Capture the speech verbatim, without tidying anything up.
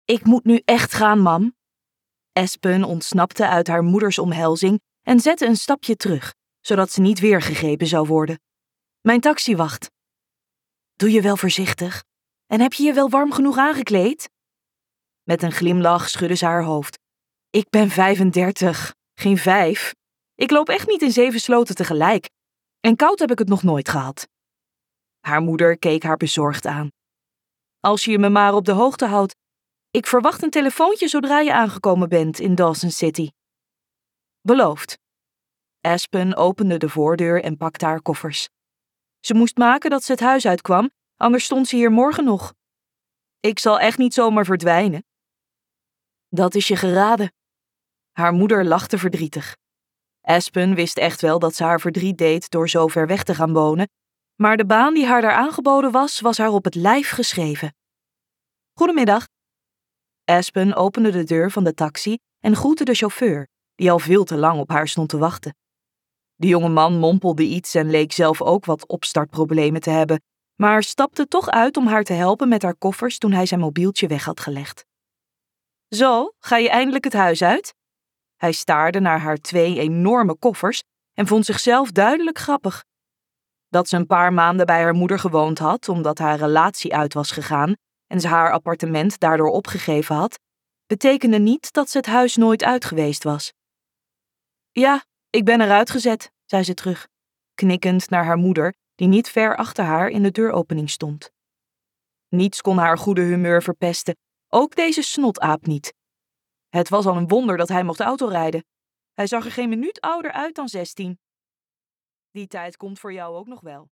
Ik moet nu echt gaan, mam. Espen ontsnapte uit haar moeders omhelzing en zette een stapje terug, zodat ze niet weer gegrepen zou worden. Mijn taxi wacht. Doe je wel voorzichtig? En heb je je wel warm genoeg aangekleed? Met een glimlach schudde ze haar hoofd. Ik ben vijfendertig, geen vijf. Ik loop echt niet in zeven sloten tegelijk. En koud heb ik het nog nooit gehad. Haar moeder keek haar bezorgd aan. Als je je me maar op de hoogte houdt. Ik verwacht een telefoontje zodra je aangekomen bent in Dawson City. Beloofd. Aspen opende de voordeur en pakte haar koffers. Ze moest maken dat ze het huis uitkwam, anders stond ze hier morgen nog. Ik zal echt niet zomaar verdwijnen. Dat is je geraden. Haar moeder lachte verdrietig. Aspen wist echt wel dat ze haar verdriet deed door zo ver weg te gaan wonen, maar de baan die haar daar aangeboden was, was haar op het lijf geschreven. Goedemiddag. Aspen opende de deur van de taxi en groette de chauffeur, die al veel te lang op haar stond te wachten. De jonge man mompelde iets en leek zelf ook wat opstartproblemen te hebben, maar stapte toch uit om haar te helpen met haar koffers toen hij zijn mobieltje weg had gelegd. Zo, ga je eindelijk het huis uit? Hij staarde naar haar twee enorme koffers en vond zichzelf duidelijk grappig. Dat ze een paar maanden bij haar moeder gewoond had, omdat haar relatie uit was gegaan en ze haar appartement daardoor opgegeven had, betekende niet dat ze het huis nooit uit geweest was. Ja, ik ben eruit gezet, zei ze terug, knikkend naar haar moeder, die niet ver achter haar in de deuropening stond. Niets kon haar goede humeur verpesten, ook deze snotaap niet. Het was al een wonder dat hij mocht autorijden. Hij zag er geen minuut ouder uit dan zestien. Die tijd komt voor jou ook nog wel.